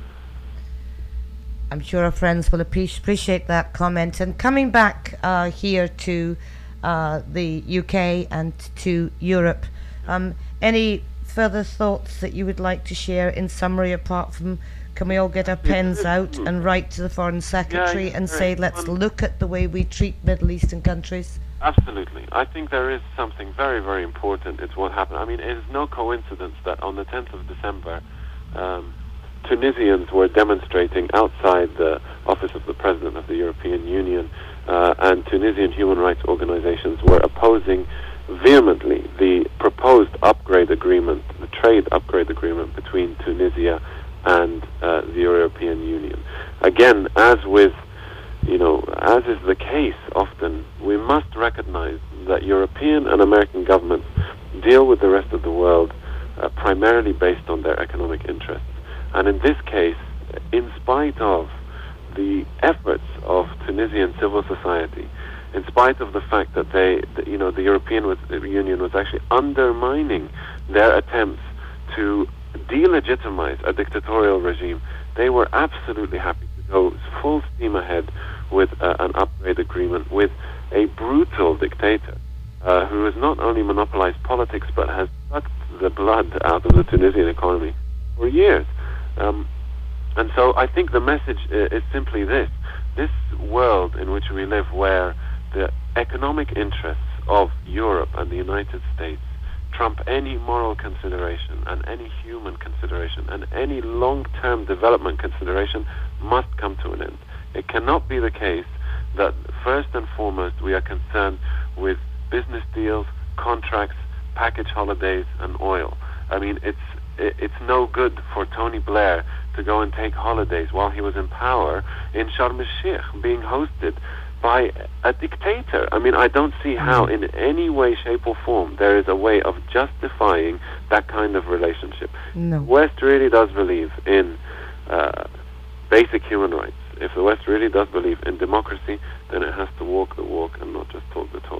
I'm sure our friends will appreciate that comment. And coming back uh, here to uh, the U K and to Europe, um, any further thoughts that you would like to share in summary, apart from can we all get our pens out and write to the Foreign Secretary yeah, and say let's look at the way we treat Middle Eastern countries? Absolutely. I think there is something very, very important. It's what happened. I mean, it is no coincidence that on the tenth of December, um, Tunisians were demonstrating outside the office of the President of the European Union, uh, and Tunisian human rights organizations were opposing vehemently the proposed upgrade agreement, the trade upgrade agreement between Tunisia and uh, the European Union. Again, as with, you know, as is the case often, we must recognize that European and American governments deal with the rest of the world uh, primarily based on their economic interests. And in this case, in spite of the efforts of Tunisian civil society, in spite of the fact that they, that, you know, the European was, the Union was actually undermining their attempts to delegitimize a dictatorial regime, they were absolutely happy to go full steam ahead with uh, an upgrade agreement with a brutal dictator uh, who has not only monopolized politics but has sucked the blood out of the Tunisian economy for years. Um, and so I think the message uh, is simply this. This world in which we live, where the economic interests of Europe and the United States trump any moral consideration and any human consideration and any long-term development consideration, must come to an end. It cannot be the case that first and foremost we are concerned with business deals, contracts, package holidays, and oil. I mean, it's it's no good for Tony Blair to go and take holidays while he was in power in Sharm el-Sheikh, being hosted by a dictator. I mean, I don't see how in any way, shape or form there is a way of justifying that kind of relationship. No. The West really does believe in uh, basic human rights. If the West really does believe in democracy, then it has to walk the walk and not just talk the talk.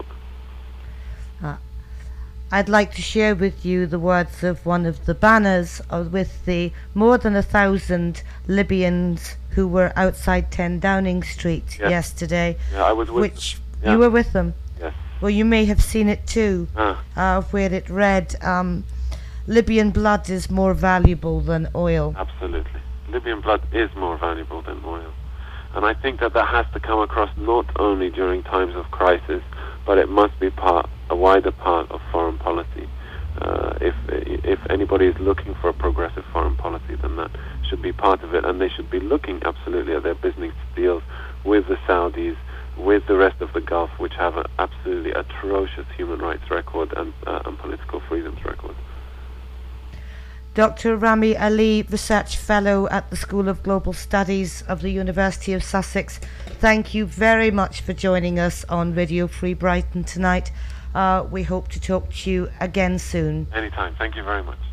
Uh, I'd like to share with you the words of one of the banners uh, with the more than a thousand Libyans who were outside ten Downing Street yes. yesterday. Yeah, I was with which yeah. you were with them. Yes. Well, you may have seen it too, ah. uh, where it read, um, Libyan blood is more valuable than oil. Absolutely. Libyan blood is more valuable than oil. And I think that that has to come across not only during times of crisis, but it must be part, a wider part of foreign policy. Uh, if if anybody is looking for a progressive foreign policy, then that should be part of it, and they should be looking absolutely at their business deals with the Saudis, with the rest of the Gulf, which have an absolutely atrocious human rights record and, uh, and political freedoms record. Doctor Rami Ali, Research Fellow at the School of Global Studies of the University of Sussex, thank you very much for joining us on Radio Free Brighton tonight. Uh, we hope to talk to you again soon. Anytime. Thank you very much.